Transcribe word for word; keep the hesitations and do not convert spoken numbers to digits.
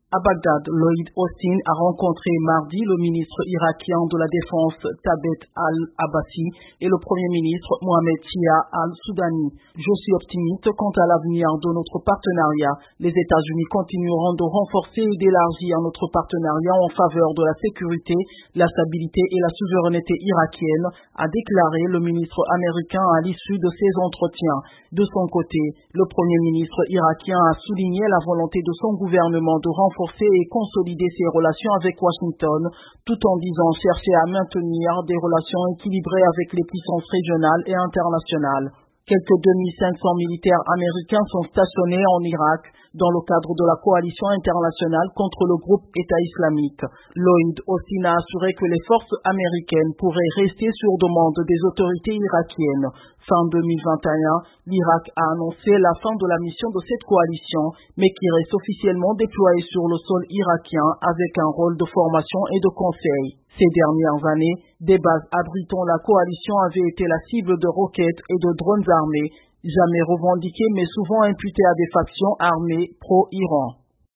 À Bagdad, Lloyd Austin a rencontré mardi le ministre irakien de la Défense Thabet al-Abbasi et le Premier ministre Mohamed Shia al-Soudani. Je suis optimiste quant à l'avenir de notre partenariat. Les États-Unis continueront de renforcer et d'élargir notre partenariat en faveur de la sécurité, la stabilité et la souveraineté irakienne, a déclaré le ministre américain à l'issue de ces entretiens. De son côté, le Premier ministre irakien a souligné la volonté de son gouvernement de renforcer et consolider ses relations avec Washington, tout en disant chercher à maintenir des relations équilibrées avec les puissances régionales et internationales. Quelques deux mille cinq cents militaires américains sont stationnés en Irak dans le cadre de la coalition internationale contre le groupe État islamique. Lloyd Austin a assuré que les forces américaines pourraient rester sur demande des autorités irakiennes. Fin deux mille vingt et un, l'Irak a annoncé la fin de la mission de cette coalition, mais qui reste officiellement déployée sur le sol irakien avec un rôle de formation et de conseil. Ces dernières années, des bases abritant la coalition avaient été la cible de roquettes et de drones armés, jamais revendiquées mais souvent imputées à des factions armées pro-Iran.